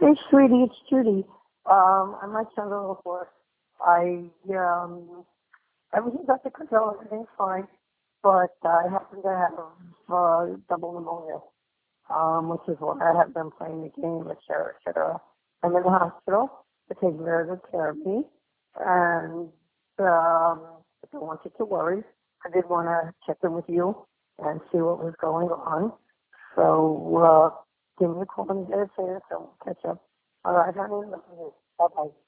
Hey, sweetie, it's Judy. I might sound a little hoarse. Everything's under control, everything's fine, but I happen to have double pneumonia, which is why I have been playing the game, et cetera, et cetera. I'm in the hospital. They take very good care of me, and I don't want you to worry. I did want to check in with you and see what was going on. So, give me a call when you get a chance and we'll catch up. All right, honey. Love you. Bye-bye.